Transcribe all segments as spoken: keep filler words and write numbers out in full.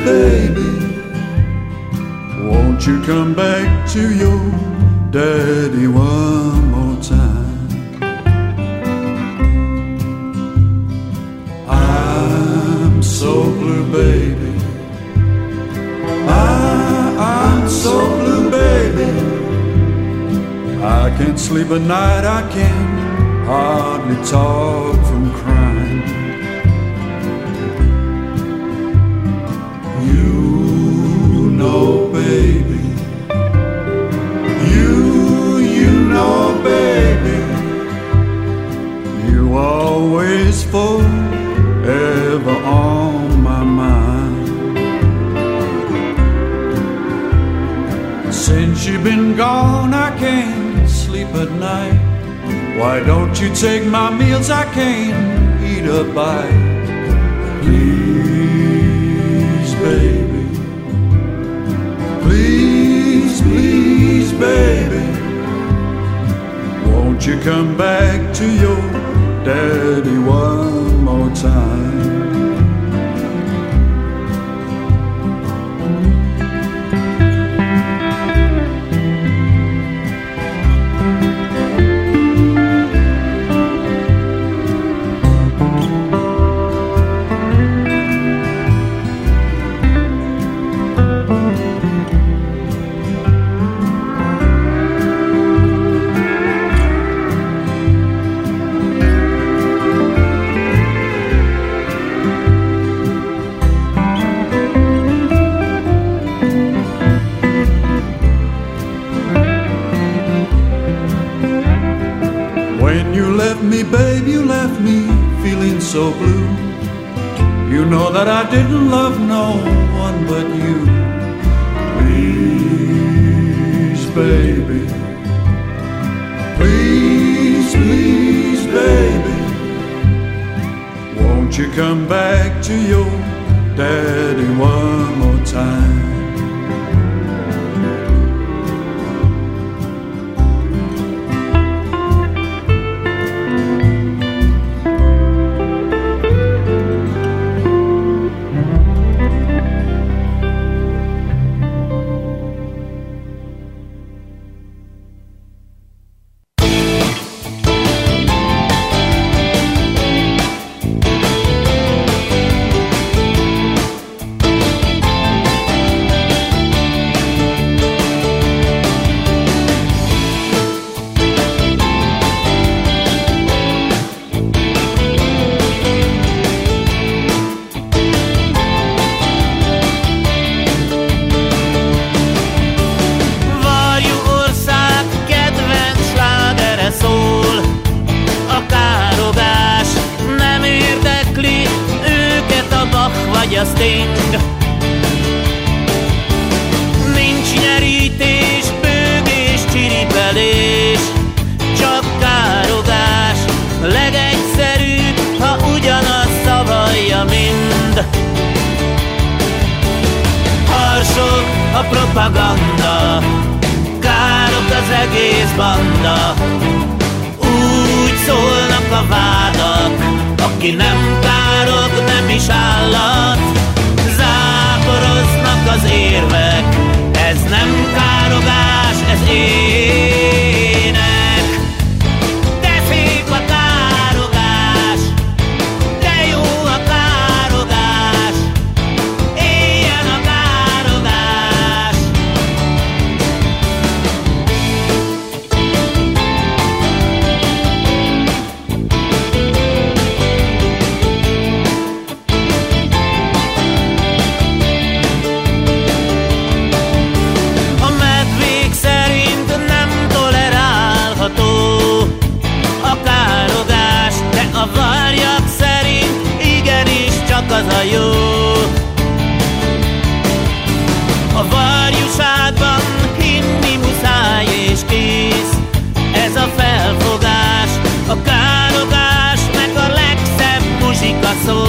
baby, won't you come back to your daddy one more time? I'm so blue, baby, I, I'm so blue, baby, I can't sleep at night, I can't hardly talk from crying. You know, baby, you, you know, baby, you always forever on my mind. Since you've been gone, I can't sleep at night. Why don't you take my meals? I can't eat a bite. Please, baby, please, please, baby, won't you come back to your daddy one more time? Babe, you left me feeling so blue. You know that I didn't love no one but you. Please, baby, please, please, baby, won't you come back to your daddy one more time? a Sting. Nincs nyerítés, bőgés, csiripelés, csak károgás, legegyszerűbb, ha ugyanaz szavalja mind. Harsog a propaganda, károk az egész banda, úgy szólnak a vádak, aki nem károg, nem is állat. Záporoznak az érvek, ez nem károgás, ez ének. De szép a károgás, de jó a károgás, éljen a károgás. A varjak szerint igenis csak az a jó. A varjúságban hinni muszáj és kész, ez a felfogás, a károgás, meg a legszebb muzsika szó.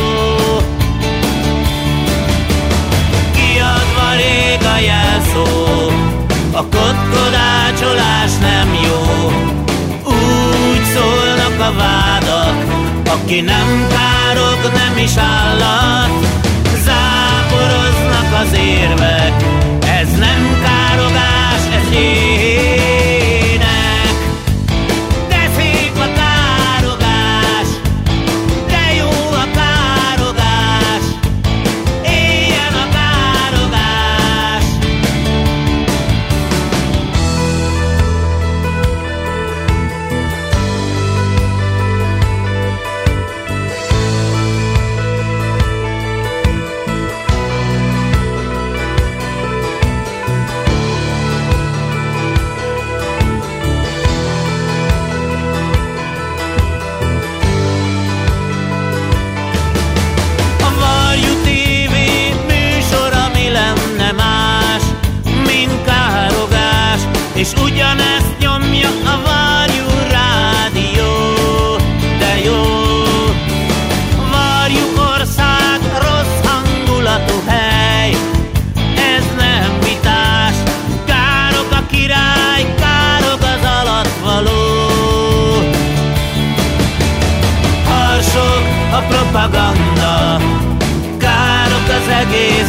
Kiadva rég a jelszó, a kotkodácsolás nem jó. Úgy szólnak a vádak, aki nem károg, nem is állat. Záporoznak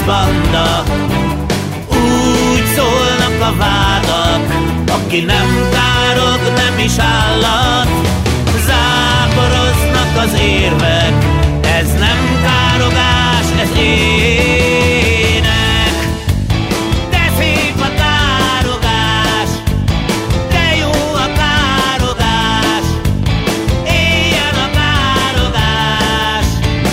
banda. Úgy szólnak a vádak, aki nem károg, nem is állat. Záporoznak az érvek, ez nem károgás, ez ének. De szép a károgás, de jó a károgás, éljen a károgás.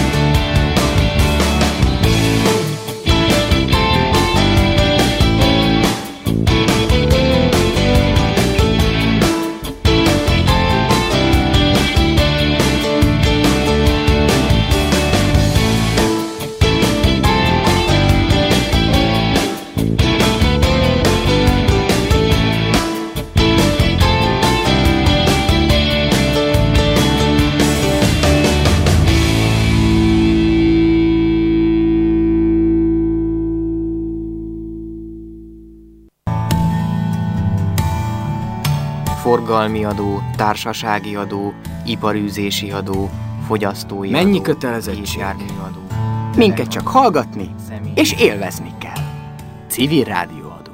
Forgalmi adó, társasági adó, iparűzési adó, fogyasztói Mennyi adó, kötelezettség? gépjárműadó. Minket csak hallgatni Személy- és élvezni kell. Civil rádióadó.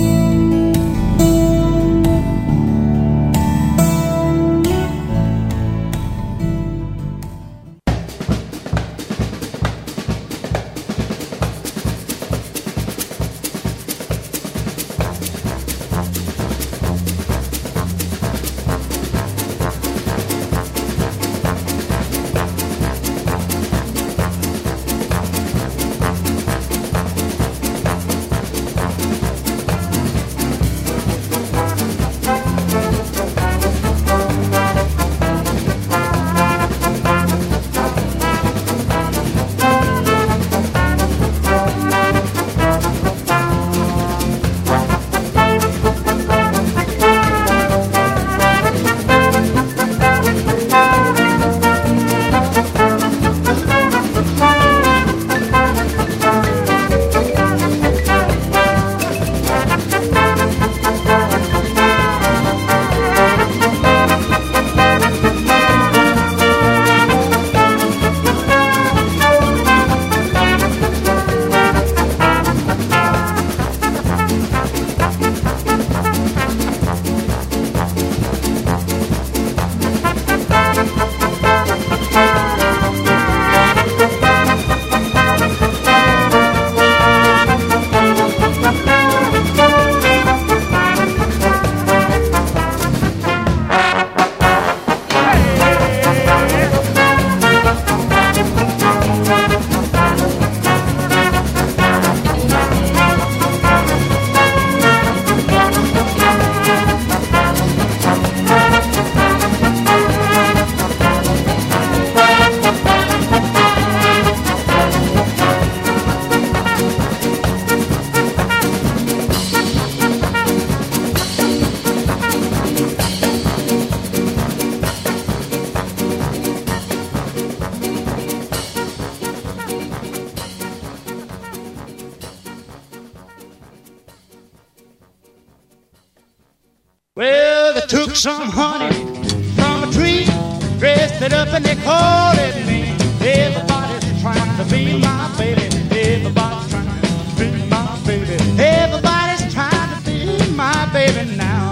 Well, they took some honey from a tree, dressed it up and they called it me. Everybody's trying to be my baby. Everybody's trying to be my baby. Everybody's trying to be my baby now.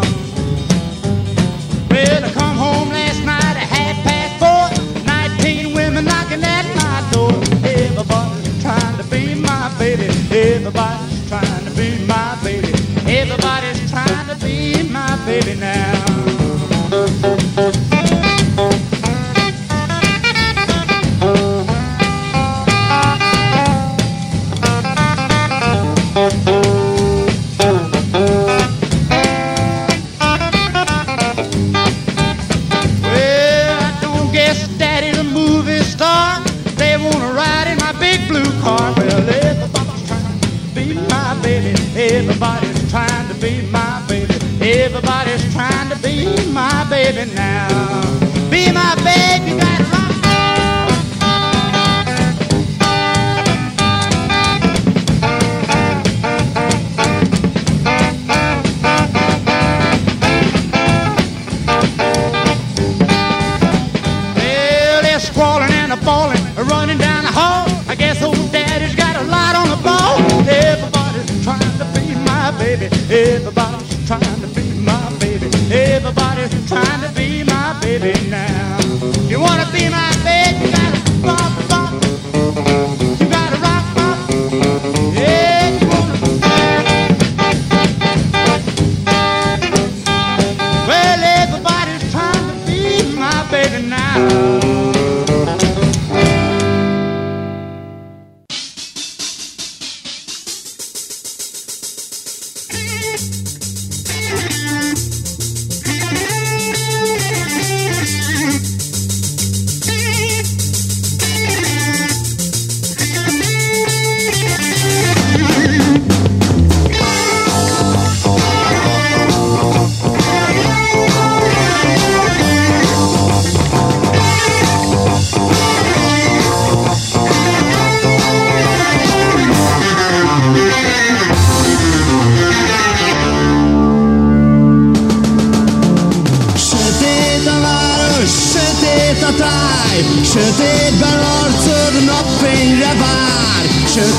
Well, I come home last night at half past four. Nineteen women knocking at my door. Everybody's trying to be my baby. Everybody's trying to be my baby. Everybody's trying to be my baby now. Well, I don't guess Daddy's a movie star. They wanna ride in my big blue car. Well, everybody's trying to be my baby. Everybody's trying to be my baby. Everybody's trying to be my baby now. Be my baby, you got it right. Well, they're squalling and a bawling, running down the hall. I guess old Daddy's got a lot on the ball.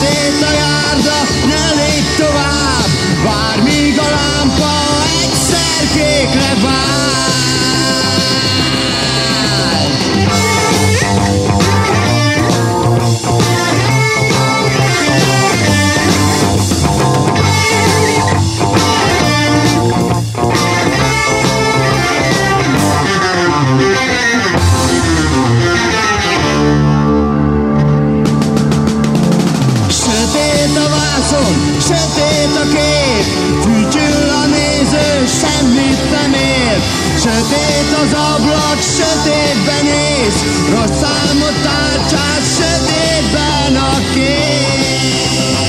sötét a járda, ne lépj tovább, várj míg a lámpa egyszer kékre vált. Sötét a vászon, sötét a kép, fütyül a néző, semmit nem ér. Sötét az ablak, sötétben néz, rossz álmot tárcsát, sötétben a kéz.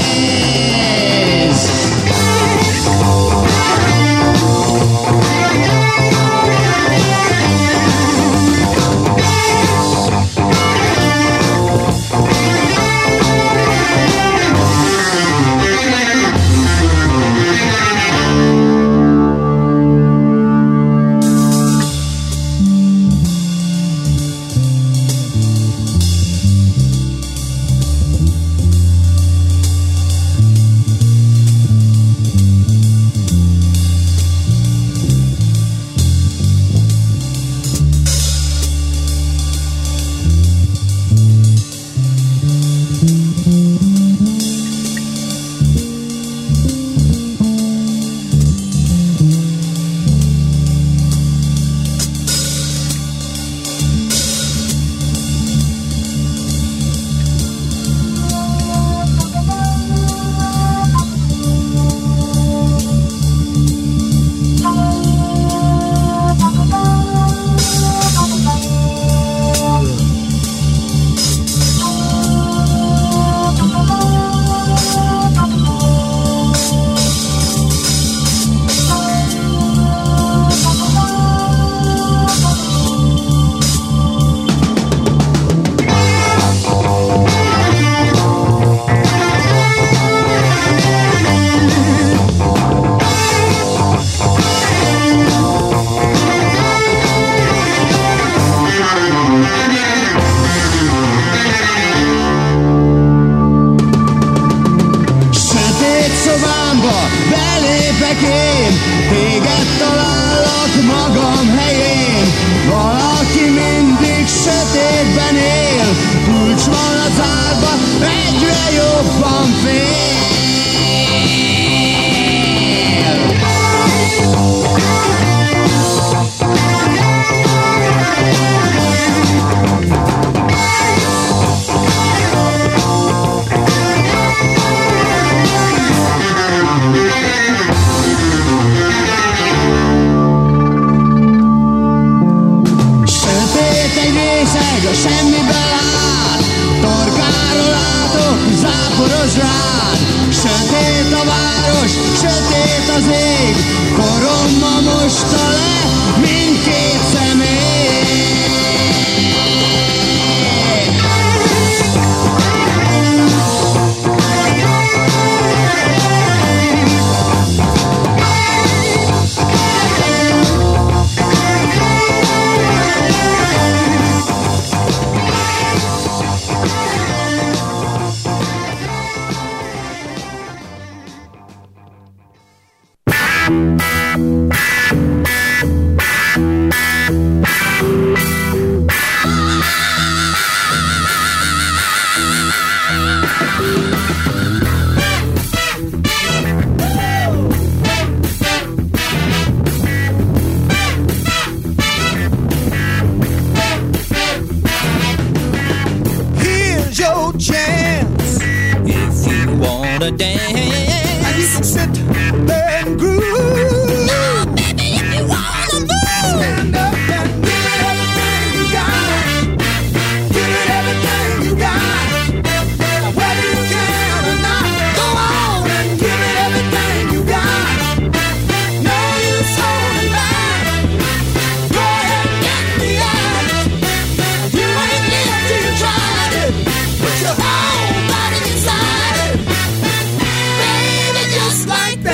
Belépek én, téged találok magam helyén. Valaki mindig sötétben él, kulcs van az árba, egyre jobban fél. A semmibe lát, torkáról látok, záporoz rád. Sötét a város, sötét az ég, koromma mosta le mindkét személy. Put your whole body inside it, baby, just like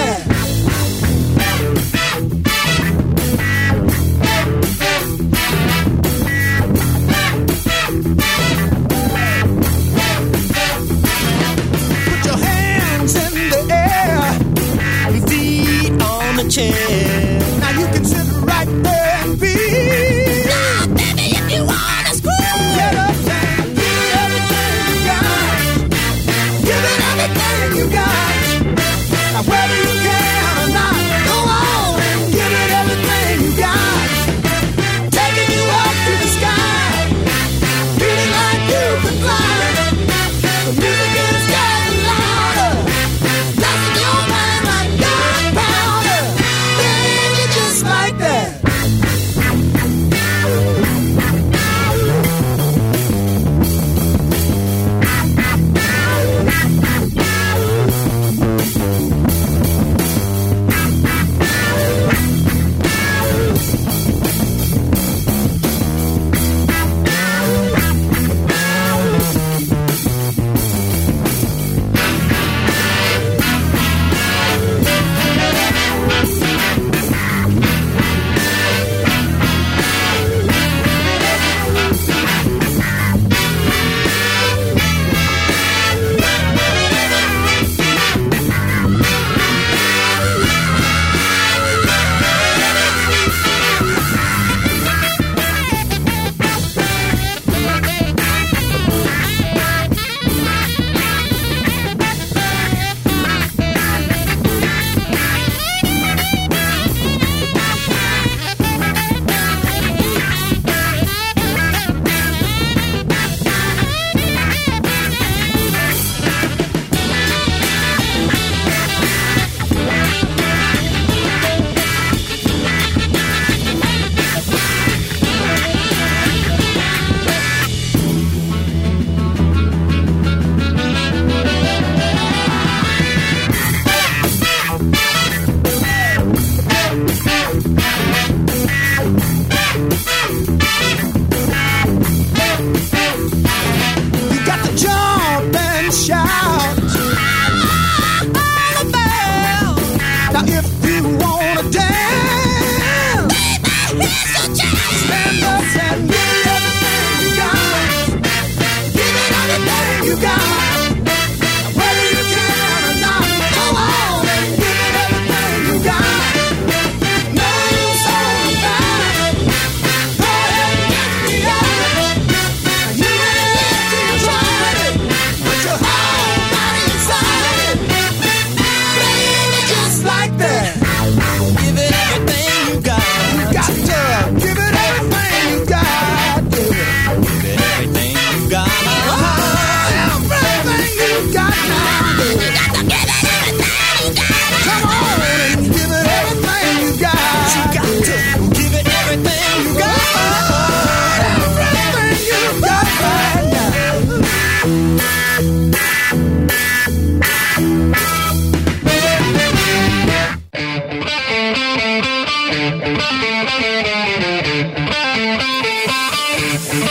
chair. Now you can sit right there and be. Now, baby, if you wanna screw, get up and give it everything you got. Give it everything you got. Now whether you can or not, go on and give it everything you got. Taking you up to the sky, feeling like you can fly. The music is getting louder, blasting your mind like gunpowder. Baby, just like that.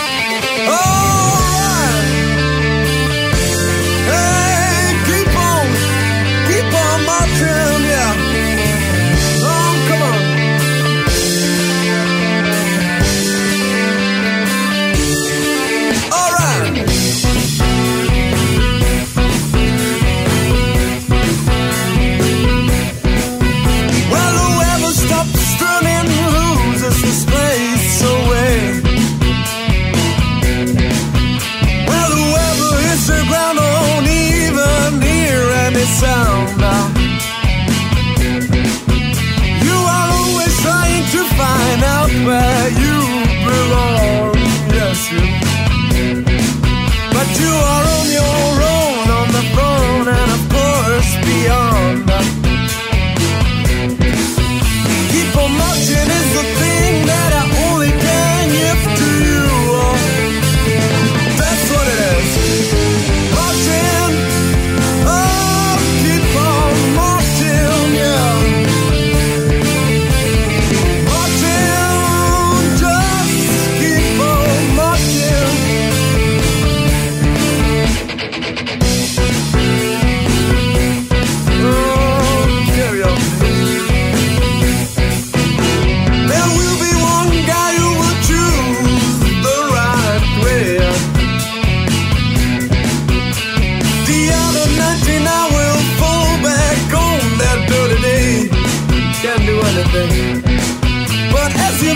Hey, keep on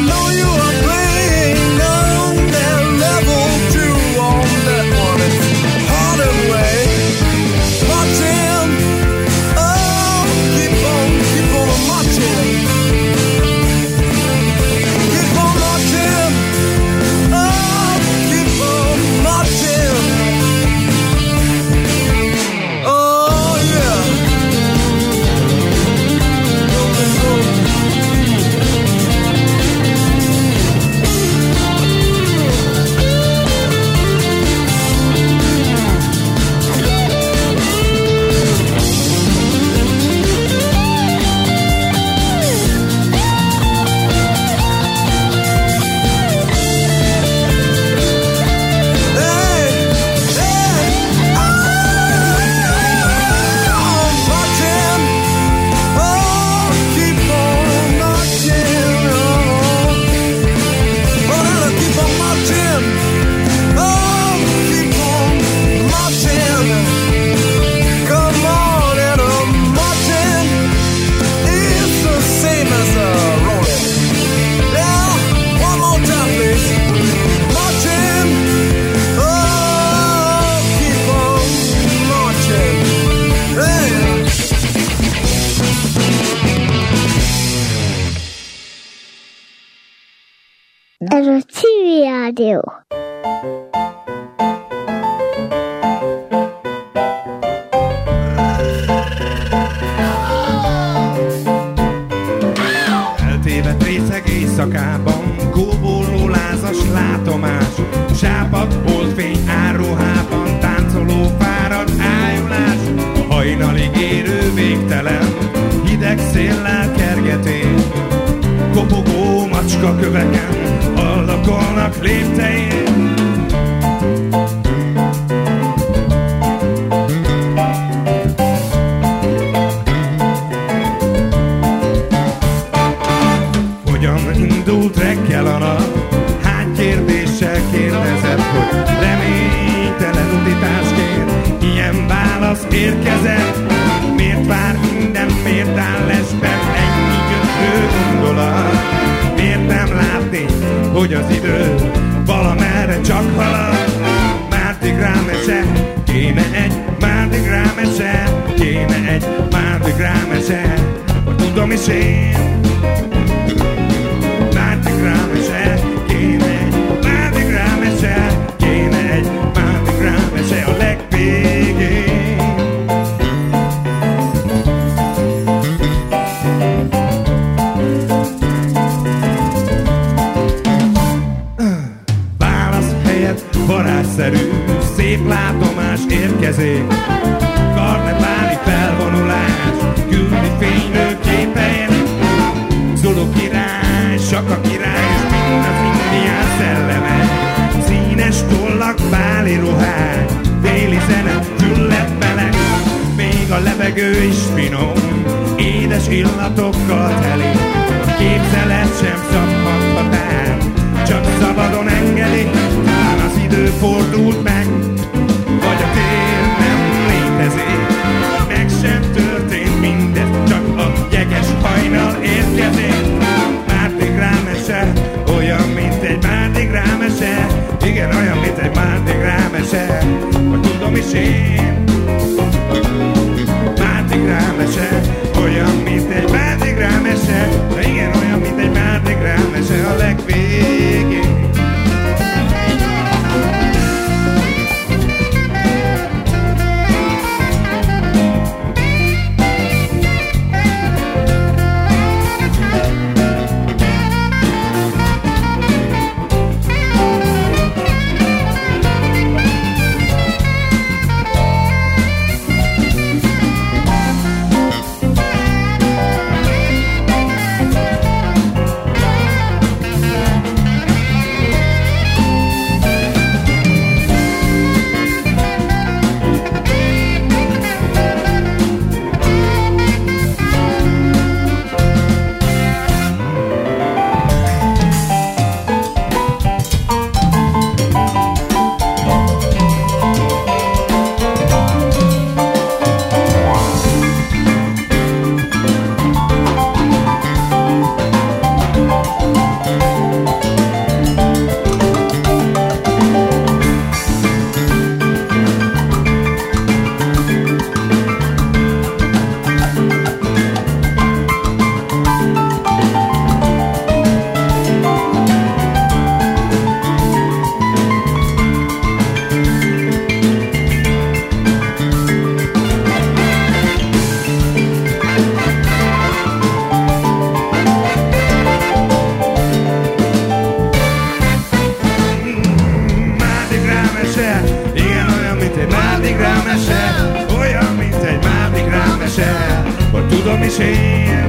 Ez a Civil Rádió. Eltévedt részeg éjszakában, kóborló lázas látomás, sápadt holdfény árruhában, táncoló fáradt ájulás, a hajnalig érő végtelen, hideg széllel kergetés, kopogó macska köveken, haldokolnak léptein. Hogyan indult reggel a nap? Hány kérdéssel kérdezett, hogy reménytelen utitásként ilyen válasz érkezett. Miért vár minden, miért áll lesben ennyi gyötrő gondolat? Miért nem látni, hogy az idő valamerre csak halad? Mardi Gras mese, kéne egy Mardi Gras mese, kéne egy Mardi Gras mese, hogy tudom is én. Mardi Gras mese, kéne egy Mardi Gras mese, kéne egy Mardi Gras mese a legvégén. Varázsszerű, szép látomás érkezik, karneváli felvonulás, küldi fénylő képein, Zulu király, Saka király, és mind az indián szelleme, színes tollak, báli ruhák, déli zene, gyulladt meleg, még a levegő is finom, édes illatokkal teli, képzelet sem szabhat el, csak szabadon engedi. Az idő fordult meg, vagy a tér nem létezik, meg sem történt mindez, csak a jeges hajnal érkezik. Mardi Gras mese, olyan, mint egy Mardi Gras mese, igen, olyan, mint egy Mardi Gras mese, hogy tudom is én. Mardi Gras mese, olyan, mint egy Mardi Gras mese, igen, olyan, mint egy Mardi Gras mese a legvégén. is én.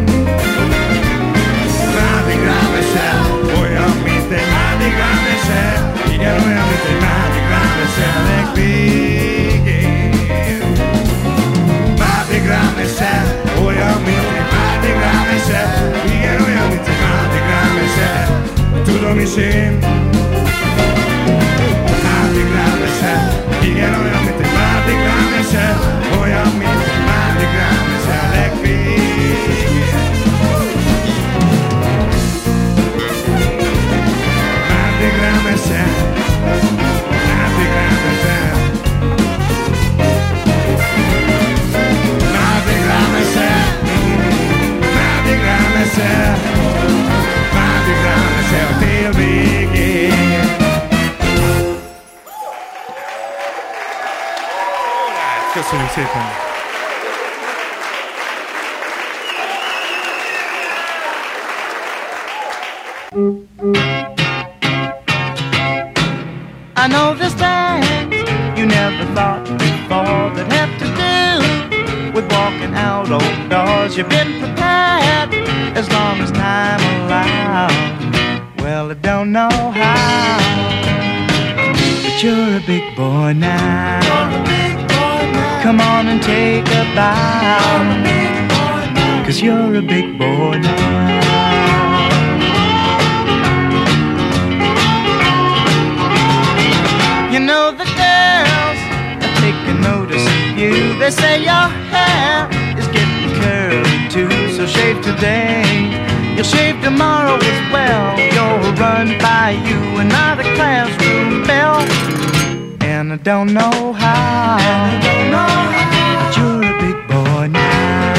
Mardi Gras mese, olyan, mint egy Mardi Gras mese. Igen, olyan, mint egy Mardi Gras mese a legvégén. Mardi Gras mese, olyan, mint egy Mardi Gras mese. Igen, olyan, mint egy Mardi Gras mese. Tudom is én. Mardi Gras mese, igen, olyan, mint egy Mardi Gras mese. Olyan, mint egy Mardi Gras mese a legvégén. Mardi Gras mese, Mardi Gras mese. Mardi Gras mese, Mardi Gras mese. Mardi Gras mese a tél végén. Köszönjük szépen! I know there's things you never thought before that have to do with walking out old doors. You've been prepared as long as time allows. Well, I don't know how, but you're a big boy now. Come on and take a bow, 'cause you're a big boy now. You know the girls are taking notice of you. They say your hair is getting curly too. So shave today, you'll shave tomorrow as well. You'll run by you another classroom bell. And I don't know how, and I don't know how.